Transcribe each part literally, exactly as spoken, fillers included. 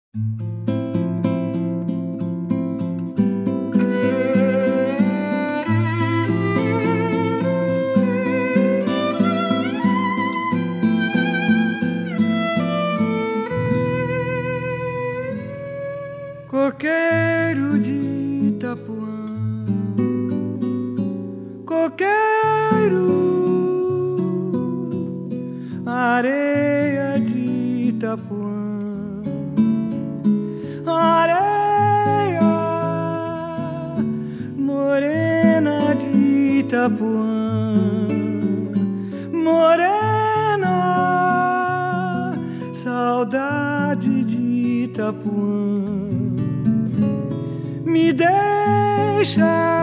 Coqueiro de Itapuã, coqueiro, areia de Itapuã, areia morena de Itapuã, morena, saudade de Itapuã. Me deixa,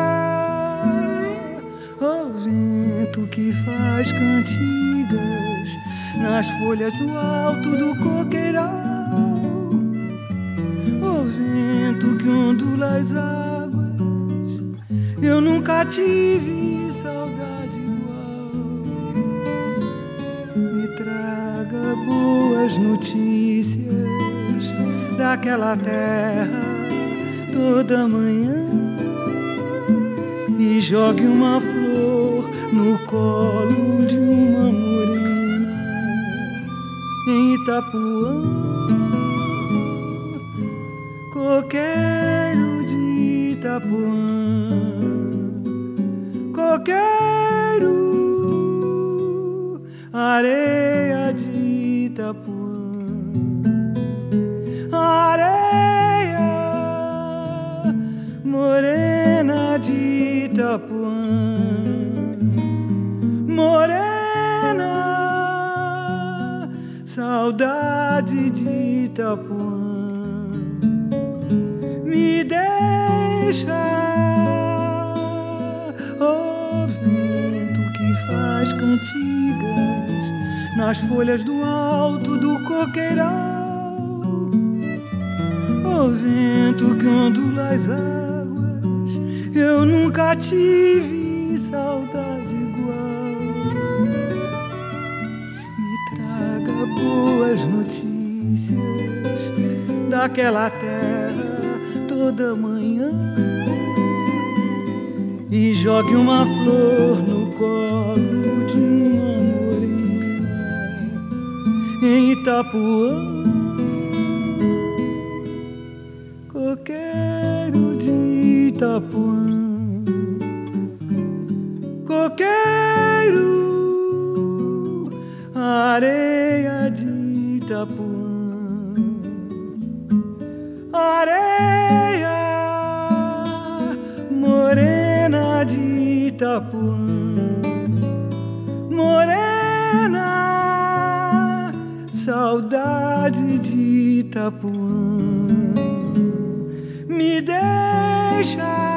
ó vento que faz cantigas nas folhas do alto do coqueiral, ó vento que ondula as águas, eu nunca tive saudade igual. Me traga boas notícias daquela terra toda manhã e jogue uma flor no colo de uma morena em Itapuã. Coqueiro de Itapuã, coqueiro, areia de Itapuã, areia morena de Itapuã, morena, saudade de Itapuã. Me deixa, ó vento que faz cantigas nas folhas do alto do coqueiral, ó vento que ondula as águas, eu nunca tive saudade igual. Me traga boas notícias daquela terra toda manhã e jogue uma flor no colo de uma morena em Itapuã. Coqueiro de Itapuã, coqueiro, areia de Itapuã, areia morena de Itapuã, morena, saudade de Itapuã. Me deixa